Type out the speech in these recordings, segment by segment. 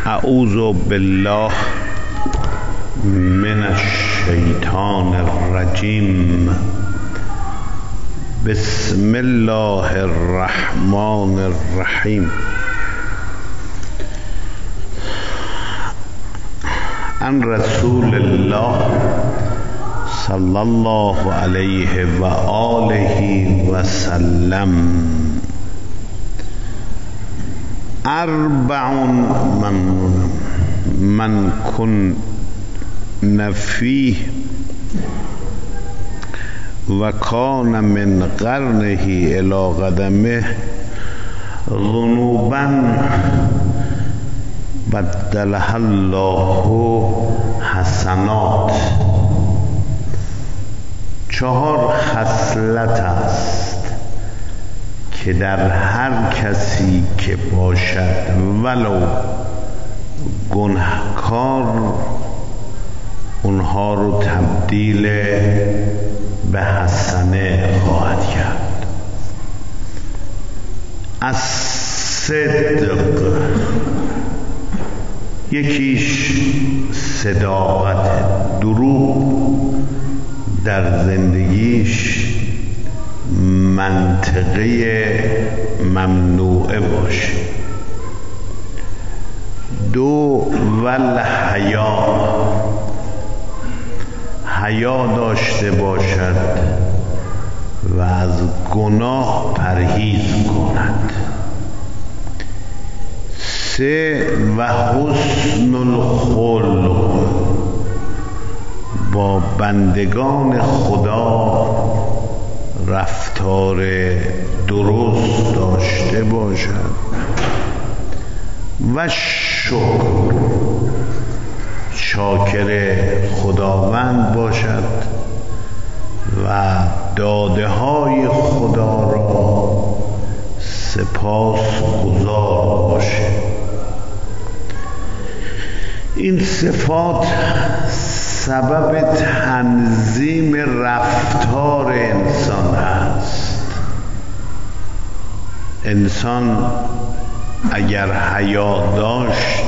اعوذ بالله من الشیطان الرجیم. بسم الله الرحمن الرحیم. عن رسول الله صلی الله علیه و آله و سلم اربع من کن فیه و کان من قرنه الی قدمه ذنوبا بدلها الله حسنات. 4 خصلت است که در هر کسی که باشد ولو گناهکار اونها رو تبدیل به حسنه خواهد کرد. از صدق، یکیش صداقت، دروغ در زندگیش منطقه ممنوعه باشه. 2 حیا داشته باشد و از گناه پرهیز کند. 3 حسن الخلق، با بندگان خدا رفتار درست داشته باشد. و شاکر خداوند باشد و داده های خدا را سپاس گزار باشد. این صفات سبب تنظیم رفتار انسان است. انسان اگر حیا داشت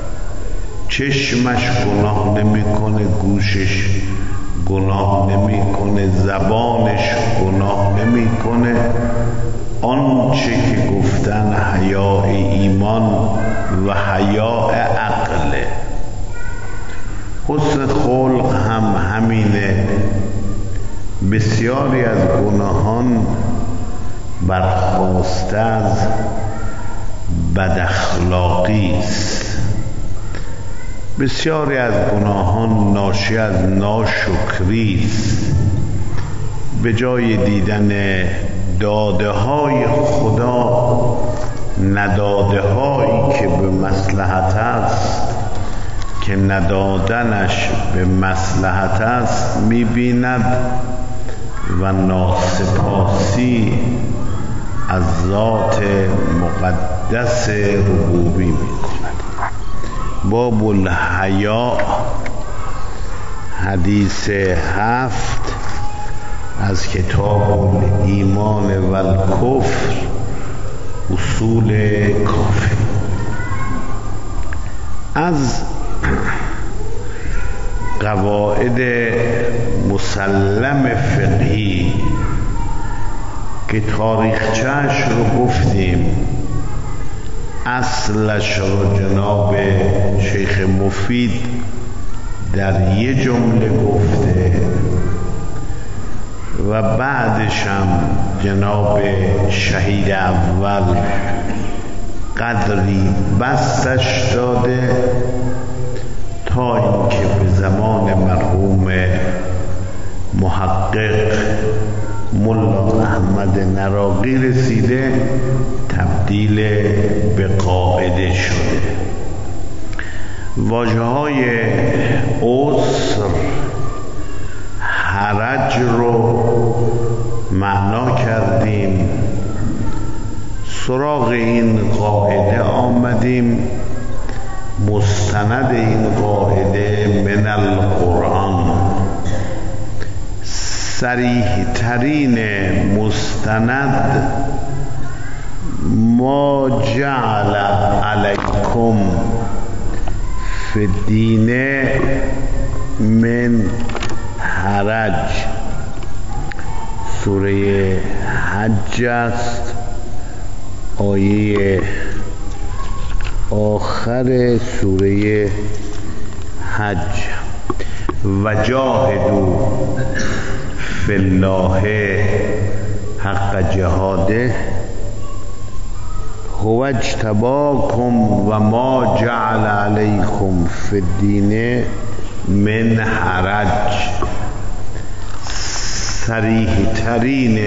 چشمش گناه نمیکنه، گوشش گناه نمیکنه، زبانش گناه نمیکنه. آنچه که گفتن حیا ایمان و حیا عقله. حسن خلق هم همینه. بسیاری از گناهان برخاسته از بداخلاقی است. بسیاری از گناهان ناشی از ناشکری است. به جای دیدن داده های خدا، نداده هایی که به مصلحت است، که ندادنش به مصلحت است، می‌بیند و ناسپاسی از ذات مقدس ربوبی می‌کند. باب الحیا، حدیث 7 از کتاب ایمان و الکفر، اصول کافی. از قواعد مسلم فقهی که تاریخچه‌اش رو گفتیم، اصلش رو جناب شیخ مفید در یه جمله گفته و بعدش هم جناب شهید اول قدری بستش داده تا اینکه به زمان مرحوم محقق ملا احمد نراقی رسیده، تبدیل به قاعده شده. واژه‌های عسر، حرج رو معنا کردیم. سراغ این قاعده آمدیم. مستند این قاعده من القرآن، صریح ترین مستند ما جعل علیکم فی الدین من حرج. سوره حج است، آیه آخر سوره حج. و جاهدوا فی الله حق جهاده هو اجتباکم و ما جعل علیکم فی الدین من حرج. صریح ترین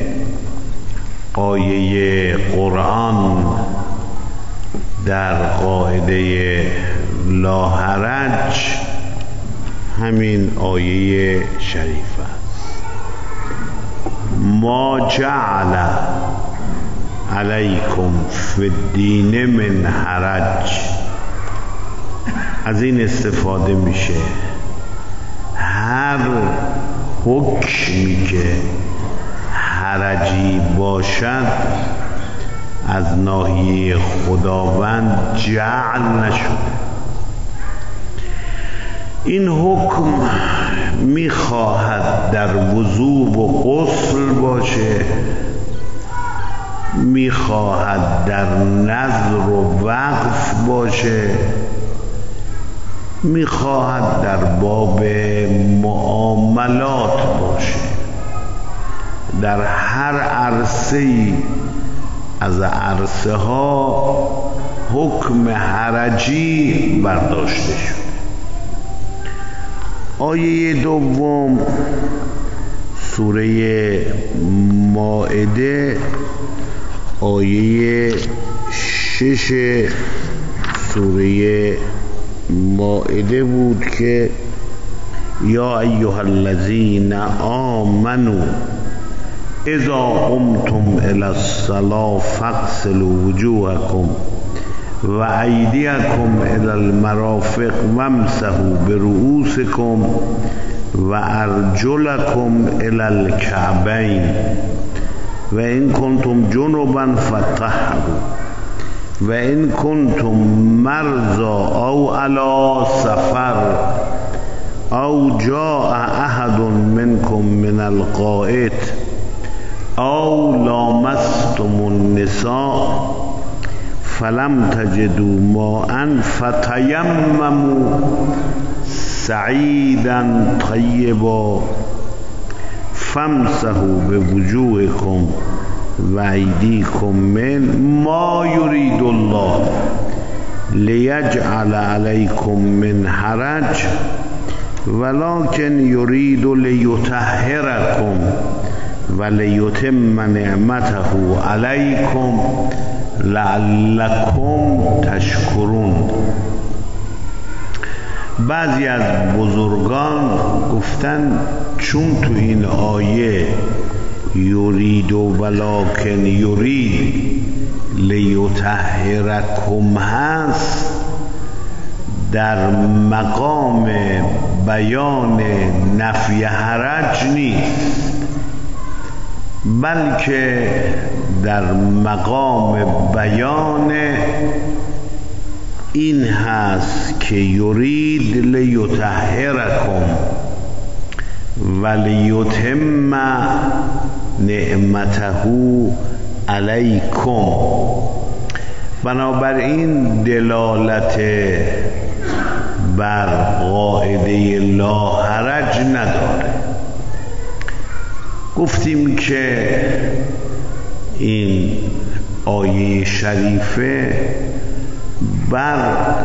آیه قرآن در قاعده لا حرج همین آیه شریف است. ما جعل علیکم فی الدین من حرج، از این استفاده میشه هر حکمی که حرجی باشد از ناحیه خداوند جعل نشده. این حکم میخواهد در وضوء و غسل باشه، میخواهد در نذر و وقف باشه، میخواهد در باب معاملات باشه، در هر عرصه‌ای از عرصه ها حکم حرجی برداشته شد. آیه دوم سوره مائده، آیه 6 سوره مائده بود که یا ایها الذین آمنوا اذا قمتم الی الصلاة فاغسلوا وجوهکم و ایدیکم الی المرافق وامسحوا برؤوسکم و ارجلکم الی الکعبین و ان کنتم جنبا فطهروا و ان کنتم مرضى او علی سفر او جاء احد منکم من الغائط او لامستم النساء فلم تجدوا ماء فتیمموا صعیدا طیبا فامسحوا بوجوهکم و ایدیکم من ما یرید الله لیجعل علیکم من حرج ولکن یرید لیطهرکم و لیتم نعمته علیکم لعلکم تشکرون. بعضی از بزرگان گفتن چون تو این آیه یرید و ولکن یرید لیطهرکم هست، در مقام بیان نفی حرج نیست، بلکه در مقام بیان این هست که یرید لیطهرکم و لیتم نعمته علیکم. بنابراین دلالت بر قاعده لا حرج نداره. گفتیم که این آیه شریفه بر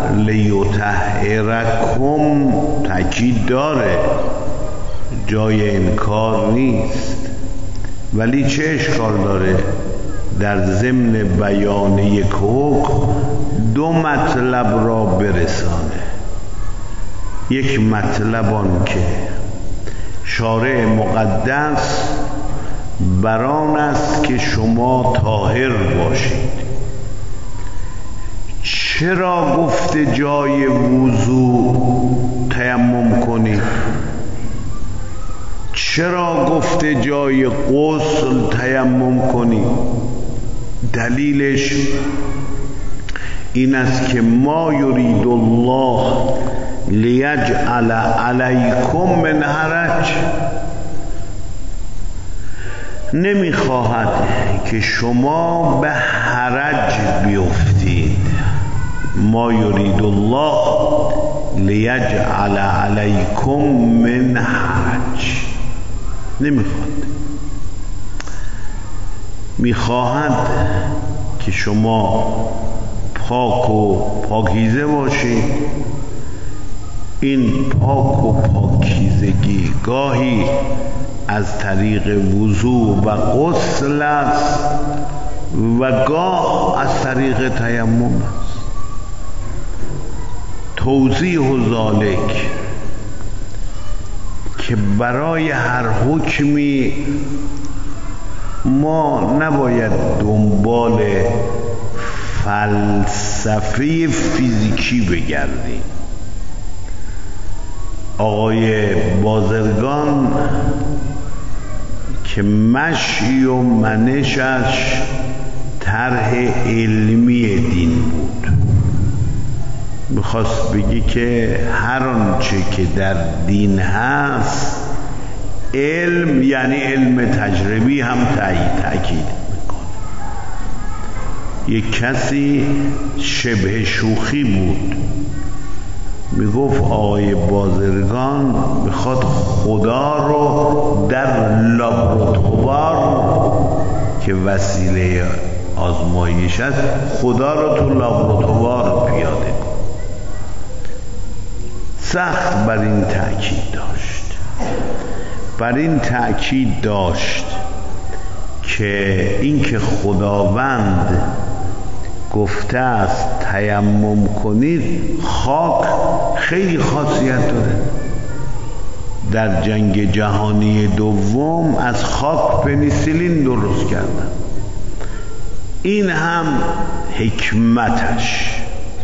لیطهرکم تاکید داره، جای انکار نیست، ولی چه اشکال داره در ضمن بیان یک حکم دو مطلب را برسانه. یک مطلب آن که شارع مقدس بران است که شما طاهر باشید. چرا گفته جای وضو تیمم کنید؟ چرا گفته جای غسل تیمم کنید؟ دلیلش این است که ما یرید الله لیجعل علیکم من حرج، نمیخواهد که شما به حرج بیفتید. ما یرید الله لیجعل علیکم من حرج، میخواهد که شما پاک و پاکیزه باشید. این پاک و پاکیزگی گاهی از طریق وضو و غسل است و گاه از طریق تیمم است. توضیح ذالک که برای هر حکمی ما نباید دنبال فلسفه فیزیکی بگردیم. آقای بازرگان که مشی و منشش طرح علمی دین بود، میخواست بگی که هر آنچه که در دین هست علم، یعنی علم تجربی هم تأکید میکنه. یک کسی شبه شوخی بود، میگفت آقای بازرگان میخواد خدا رو در لابراتوار که وسیله آزمایش است، خدا رو تو لابراتوار پیاده کن. سخت بر این تأکید داشت که اینکه خداوند گفته است تیمم کنید، خاک خیلی خاصیت داره. در جنگ جهانی دوم از خاک پنیسیلین درست کردن. این هم حکمتش.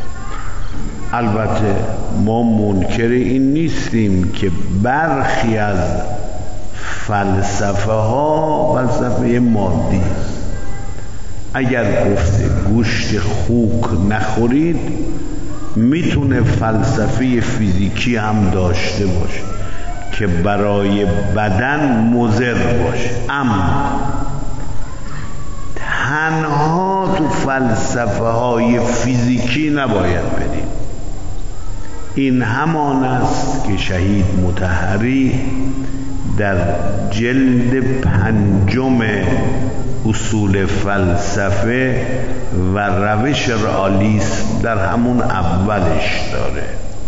البته ما منکر این نیستیم که برخی از فلسفه مادی است. اگر گفته گوشت خوک نخورید، میتونه فلسفه فیزیکی هم داشته باشه که برای بدن مضر باشه، اما تنها تو فلسفه های فیزیکی نباید بریم. این همان است که شهید مطهری در جلد 5 اصول فلسفه و روش رئالیسم در همون اولش داره.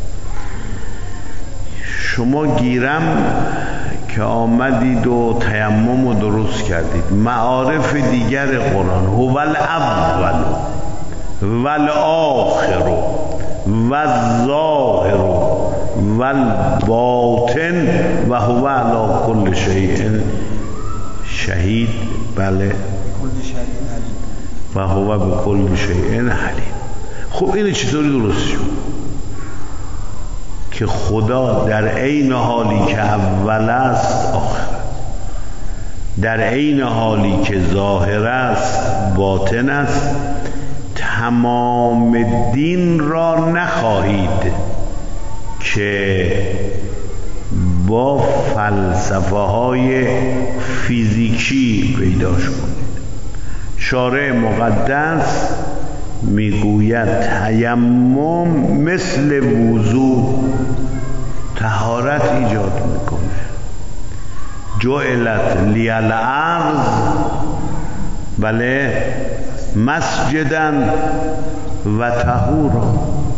شما گیرم که آمدید و تیمم رو درست کردید، معارف دیگر قرآن هو الاول و الاخر و الظاهر و الباطن و هو علی کل شیء شهید، بله، و هو بكل شیء علیم. خب این چطوری درست شد که خدا در عین حالی که اول است آخر، در عین حالی که ظاهر است باطن است؟ تمام دین را نخواهید که با فلسفه های فیزیکی پیداش کنید. شارع مقدس میگوید تیمم مثل وضو طهارت ایجاد میکنه. جعلت لی الارض، بله، مسجدا و طهورا،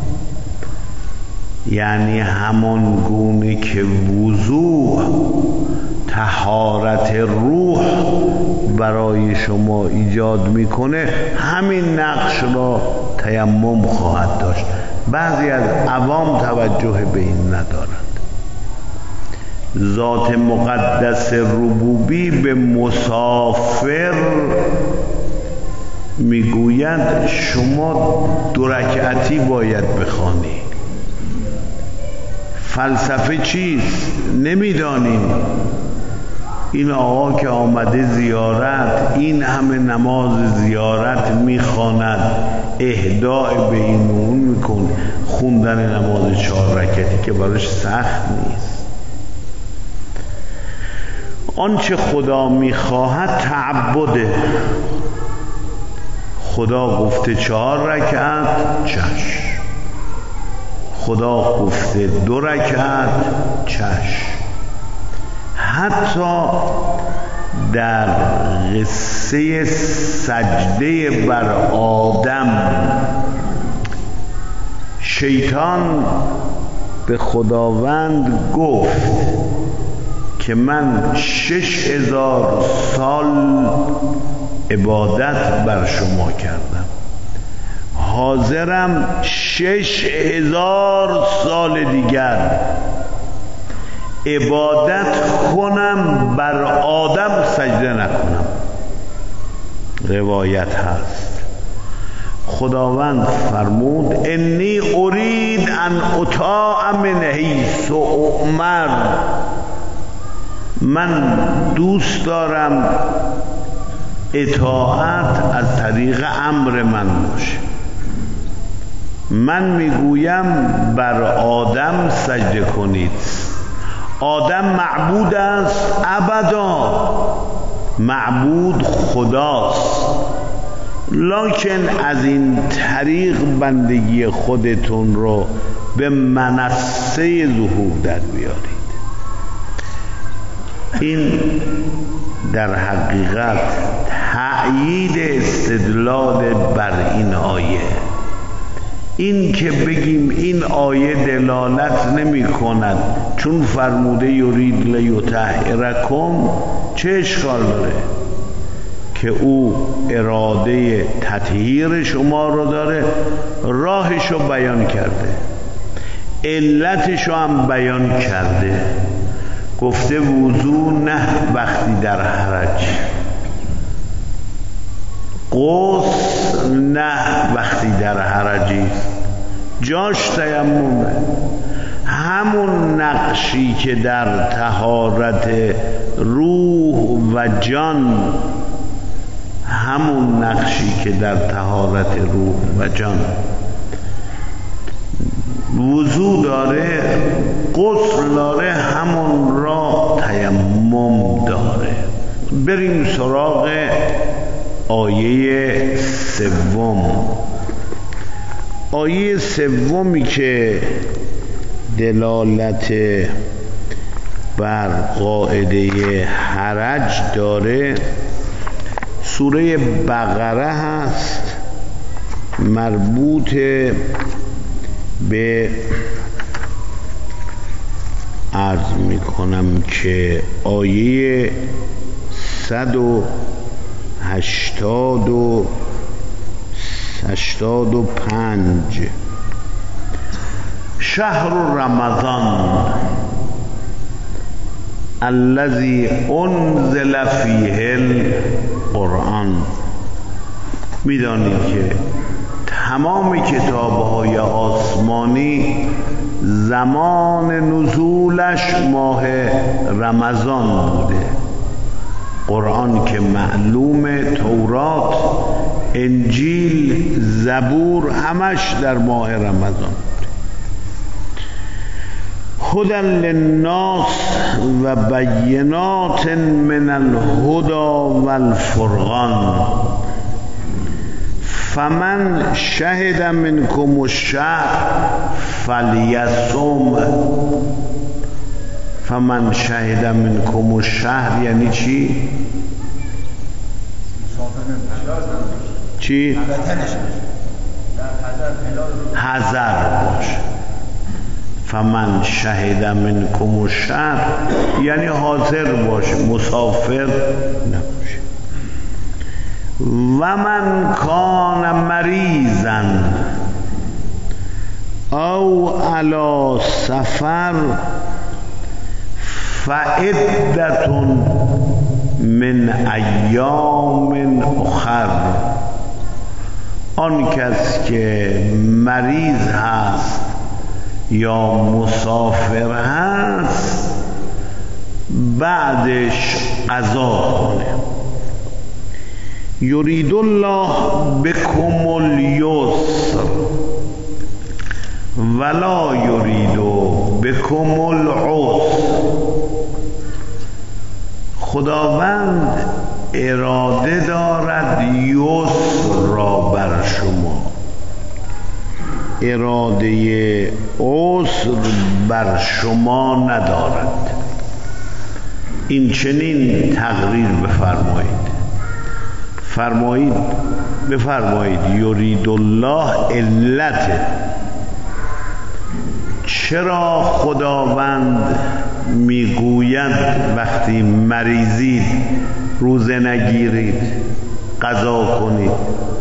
یعنی همان گونه که وضوء طهارت روح برای شما ایجاد میکنه، همین نقش را تیمم خواهد داشت. بعضی از عوام توجه به این ندارند. ذات مقدس ربوبی به مسافر میگوید شما 2 رکعتی باید بخوانی. فلسفه چیست؟ نمیدانیم. این آقا که آمده زیارت این همه نماز زیارت میخواند، اهداء به این و اون میکنه، خوندن نماز 4 رکعتی که براش سخت نیست. آنچه خدا میخواهد تعبده. خدا گفته 4 رکعت، چشم. خدا گفته 2 رکعت، چشم. حتی در قصه سجده بر آدم شیطان به خداوند گفت که من 6000 سال عبادت بر شما کردم، حاضرم 6000 سال دیگر عبادت کنم بر آدم سجده نکنم. روایت هست خداوند فرمود انی ارید ان اطاع من حیث اؤمر، من دوست دارم اطاعت از طریق امر من باشه. من میگویم بر آدم سجده کنید. آدم معبود است ابدا، معبود خداست، لکن از این طریق بندگی خودتون رو به منصه ظهور در بیارید. این در حقیقت تأیید استدلال بر این آیه. این که بگیم این آیه دلالت نمی کند چون فرموده یرید لیطهرکم، چه اشکال داره که او اراده تطهیر شما رو داره، راهشو بیان کرده، علتشو هم بیان کرده، گفته وضو نه وقتی در حرج، غسل نه وقتی در حرجی، جاش تیممه. همون نقشی که در طهارت روح و جان، همون نقشی که در طهارت روح و جان وضو داره، غسل داره، همون را تیمم داره. بریم سراغ آیه سوم. آیه سومی که دلالت بر قاعده حرج داره سوره بقره هست، مربوط به عرض میکنم که آیه 185 شهر رمضان الذی انزل فیه القرآن. میدانید که تمام کتاب‌های آسمانی زمان نزولش ماه رمضان بوده. قرآن که معلوم، تورات، انجیل، زبور همش در ماه رمضان. هدی للناس و بینات من الهدی والفرقان فمن شهد منکم الشهر فلیصم. فمن شهد منکم الشهر یعنی چی؟ چی؟ حذر باش. فمن شهد منکم الشهر یعنی حاضر باش، مسافر نباش. و من کان مریضا او علی سفر فعدة من ایام اخر. آن کس که مریض هست یا مسافر هست بعدش قضا کنه. یرید الله بکم الیسر ولا یرید بکم العسر. خداوند اراده دارد یسر را بر شما، اراده عسر بر شما ندارد. این چنین تقریر بفرمایید یرید الله علت چرا خداوند میگوید وقتی مریضید روزه نگیرید قضا کنید،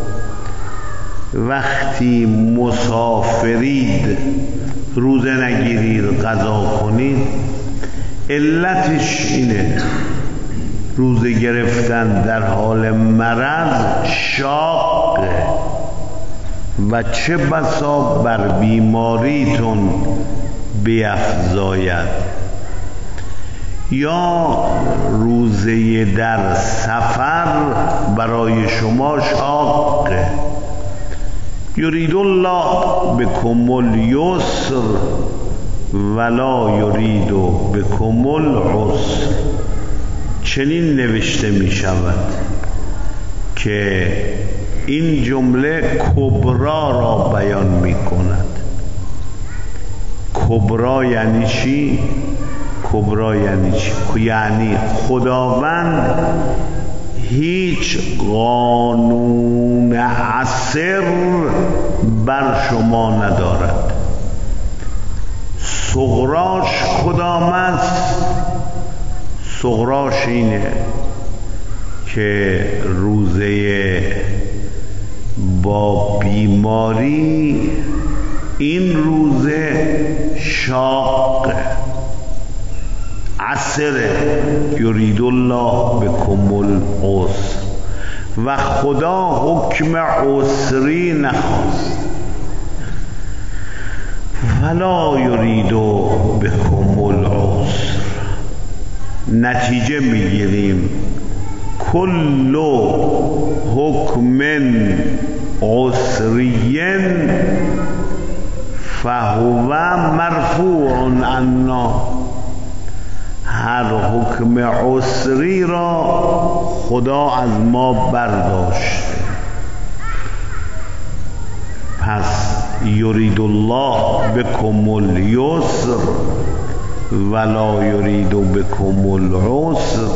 وقتی مسافرید روزه نگیرید قضا کنید؟ علتش اینه روزه گرفتن در حال مرض شاقه و چه بسا بر بیماریتون بیفزاید. یا روزه در سفر برای شما شاقه. یرید الله بکم الیسر ولا یرید بکم العسر. چنین نوشته می شود که این جمله کبرا را بیان می کند. کبرا یعنی چی؟ یعنی خداوند هیچ قانون عسر بر شما ندارد. صغراش کدام است؟ صغراش اینه که روزه با بیماری این روزه شاق عسره. یرید الله بکم العسر و خدا حکم عسری نخواست. ولا یرید بکم العسر. نتیجه میگیریم کل حکم عسری فهو مرفوع عنا. هر حکم عسری را خدا از ما برداشته. پس یرید الله بکم الیسر ولا یرید بکم العسر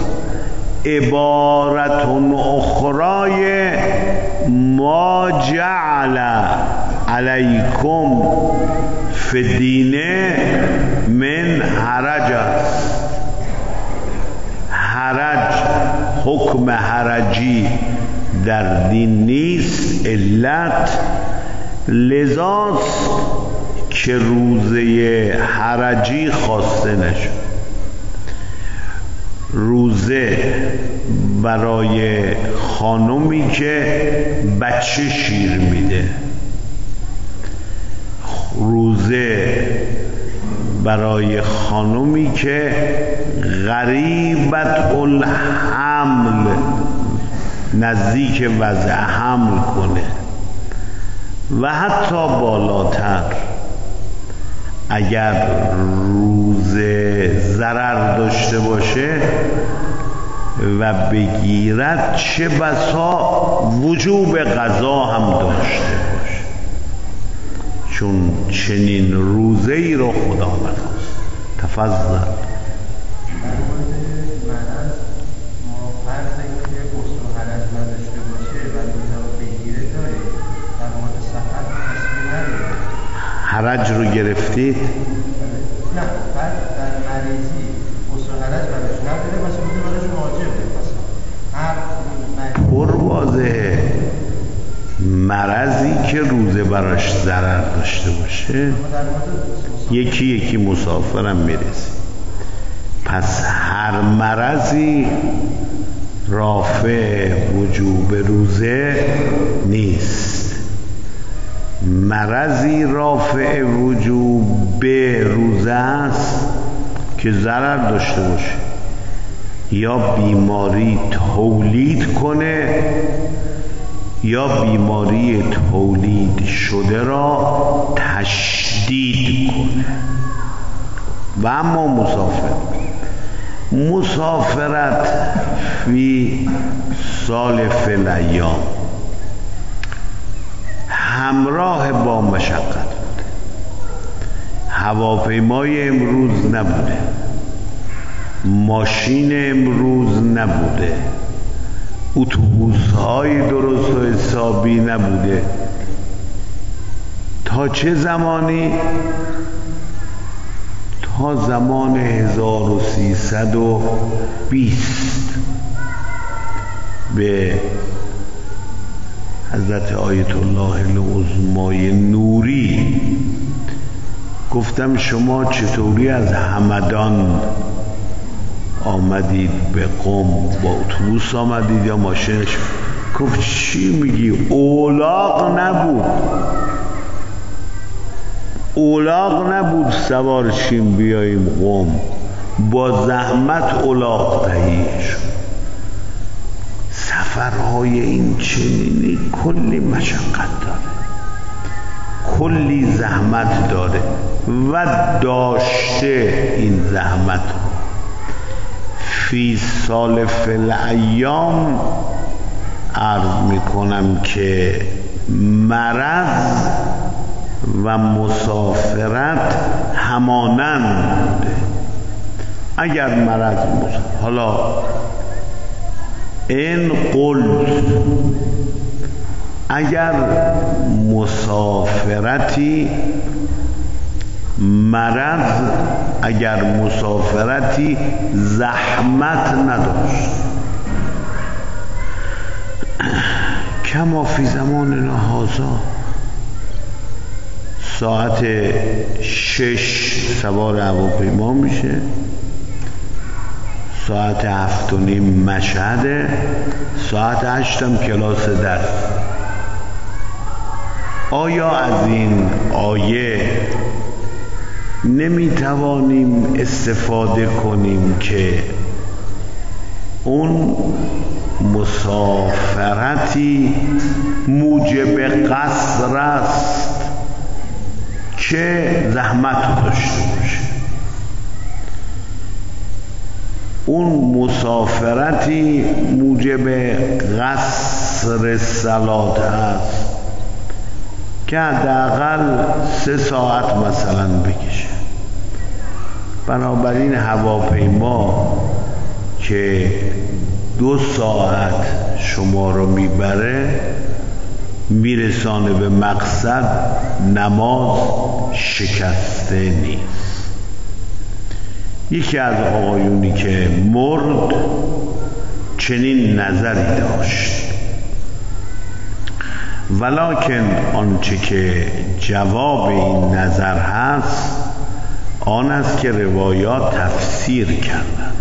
عبارت اخرای ما جعل علیکم فی الدین من حرج است. حرج، حکم حرجی در دین نیست. علت لذاست که روزه حرجی خواسته نشد. روزه برای خانومی که بچه شیر میده، روزه برای خانومی که غریبت الحمل نزدیک وضع حمل کنه و حتی بالاتر اگر روزه ضرر داشته باشه و بگیرد چه بسا وجوب قضا هم داشته باشه، چون چنین روزه ای رو خدا نخواست. تفضل. حرج رو گرفتید؟ نه، بعد در مریضی غسل حرج براش نداره، واسه بوده براش واجبه. پر واضحه مرضی که روزه براش ضرر داشته باشه یکی یکی مسافرم میرسه. پس هر مرضی رافع وجوب روزه نیست. مرضی رافع وجوب روزه است که ضرر داشته باشه. یا بیماری تولید کنه یا بیماری تولید شده را تشدید کنه. و اما مسافرت فی سال فی الایام همراه با مشقت بوده. هواپیمای امروز نبوده، ماشین امروز نبوده، اتوبوس‌های درست و حسابی نبوده. تا چه زمانی؟ تا زمان 1320 به حضرت آیت الله العظمای نوری گفتم شما چطوری از همدان آمدید به قم؟ با اتوبوس آمدید یا ماشینش؟ گفت چی میگی؟ اولاغ نبود سوار شیم بیاییم قم، با زحمت اولاغ تهیه شد. سفرهای این چنینی کلی مشقت داره، کلی زحمت داره و داشته این زحمت رو. فی سال فی الایام عرض میکنم که مرض و مسافرت همانند بوده. اگر مرض حالا این قلت اگر مسافرتی زحمت نداشت، کما فی زماننا هذا ساعت 6 سوار هواپیما میشه، ساعت 7:30 مشهده، ساعت 8 هم کلاس درس. آیا از این آیه نمیتوانیم استفاده کنیم که اون مسافرتی موجب قصر است که زحمت داشته باشه، اون مسافرتی موجب قصر صلات هست که حداقل 3 ساعت مثلا بکشه. بنابراین هواپیما که 2 ساعت شما رو میبره میرسانه به مقصد، نماز شکسته نیست. یکی از آقایونی که مرد چنین نظری داشت، ولکن آنچه که جواب این نظر هست آن است که روایات تفسیر کردند،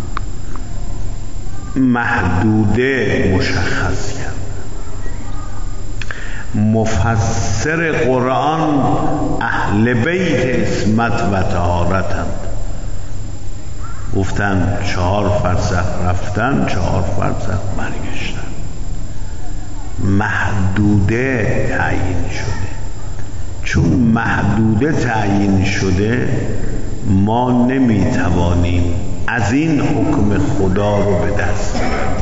محدوده مشخص کردند. مفسر قرآن اهل بیت عصمت و طهارتند، گفتن 4 فرسخ رفتن، 4 فرسخ برگشتن. محدوده تعیین شده. چون محدوده تعیین شده ما نمیتوانیم از این حکم خدا رو به دست بیاریم.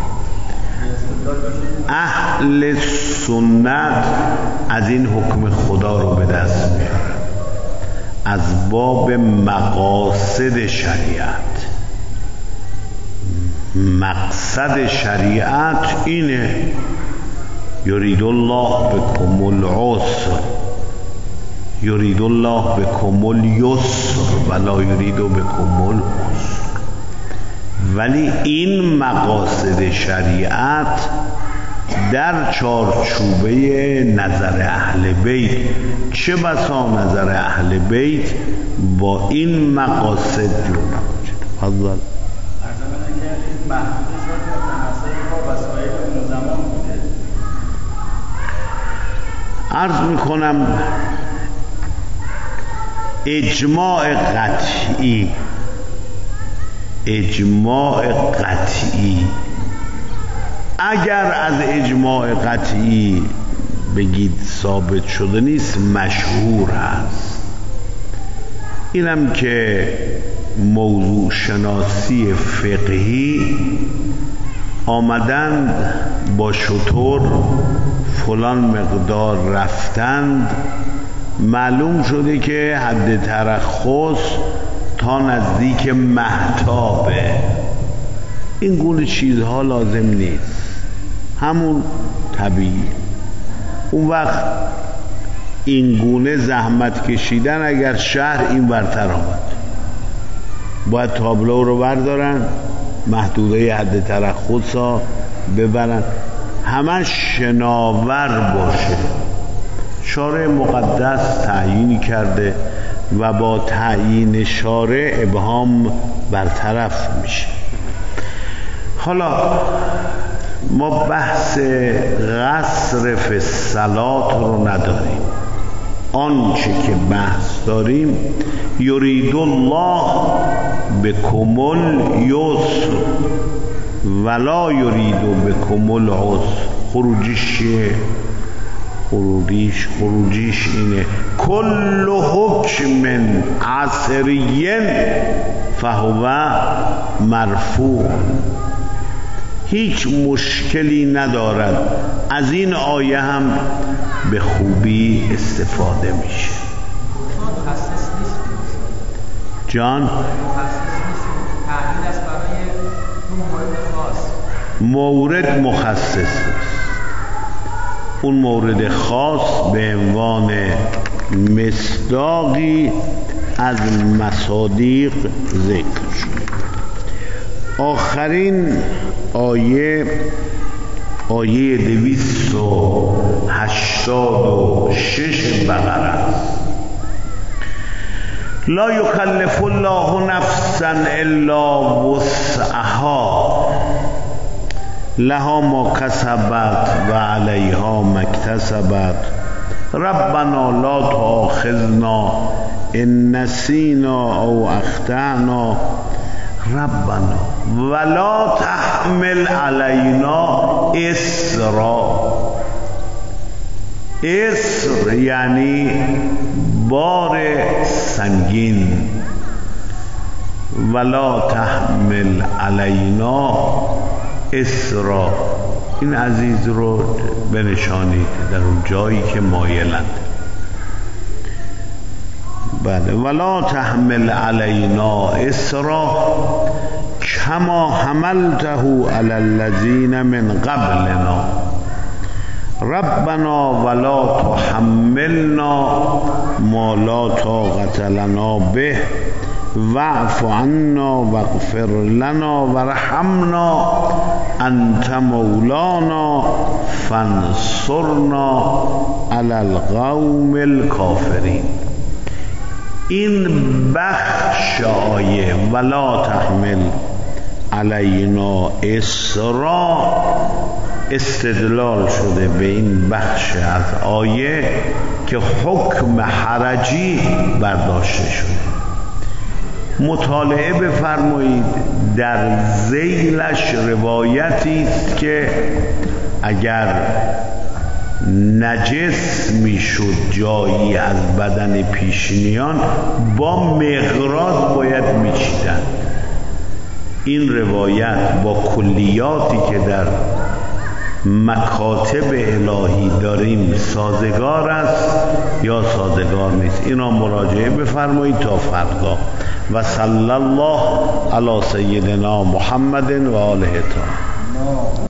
اهل سنت از این حکم خدا رو به دست میارن از باب مقاصد شریعت. مقصد شریعت اینه یرید الله بکم العسر یرید الله بکم الیسر ولا یرید بکم العسر. ولی این مقاصد شریعت در چارچوبه نظر اهل بیت، چه بسا نظر اهل بیت با این مقاصد جور نباشه. فضل عرض میکنم اجماع قطعی اجماع قطعی. اگر از اجماع قطعی بگید ثابت شده نیست، مشهور هست. اینم که موضوع شناسی فقهی آمدند با شتر فلان مقدار رفتند، معلوم شده که حد ترخص تا نزدیک مهتابه. این گونه چیزها لازم نیست، همون طبیعی. اون وقت این گونه زحمت کشیدن اگر شهر این برتر آمد، باید تابلو رو بردارن، محدوده حد ترخص ها ببرن، همه شناور باشه. شارع مقدس تعیین کرده و با تعیین شارع ابهام برطرف میشه. حالا ما بحث قصر فی الصلاة رو نداریم. آنچه که بحث داریم یرید الله بکم الیسر ولا یرید بکم العسر. خروجیش اینه کل حکم عصری فهو مرفوع. هیچ مشکلی ندارد. از این آیه هم به خوبی استفاده میشه. جان مورد مخصص است. اون مورد خاص به عنوان مصداقی از مصادیق ذکر شد. آخرین آیه 286 بقره است. لا یکلف الله نفسا الا وسعها لها ما کسبت و علیها ما اکتسبت ربنا لا تؤاخذنا ان نسینا او اخطأنا ربنا ولا تحمل علینا اصرا. اصر یعنی بار سنگین. ولا تحمل علینا اصرا. این عزیز رو بنشانید در اون جایی که مایلند. بله. ولا تحمل علینا اصرا کما حملته علی الذین من قبلنا ربنا ولا تحملنا ما لا طاقة لنا به واعف عنا واغفر لنا وارحمنا انت مولانا فانصرنا علی القوم الکافرین. این بخش آیه ولا تحمل علینا اصرا استدلال شده به این بخش از آیه که حکم حرجی برداشته شده. مطالعه بفرمایید، در ذیلش روایتی است که اگر نجس میشد جایی از بدن پیشینیان با مغراد باید میچیدند. این روایت با کلیاتی که در مکاتب الهی داریم سازگار است یا سازگار نیست. اینا مراجعه بفرمایید تا فردا. و صلی الله علی سیدنا محمد و آله الطاهرین.